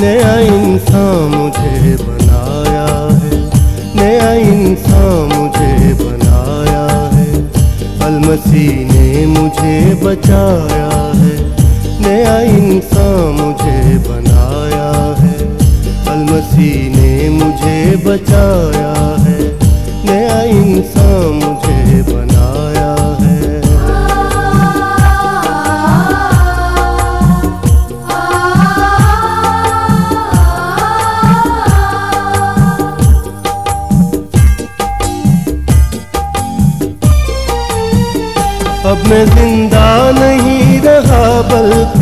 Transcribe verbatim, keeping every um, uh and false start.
नया इंसान मुझे बनाया है, नया इंसान मुझे बनाया है। अल-मसीह ने मुझे बचाया है, नया इंसान मुझे बनाया है। अल-मसीह ने मुझे बचाया है, नया इंसान मुझे बनाया है। अब मैं जिंदा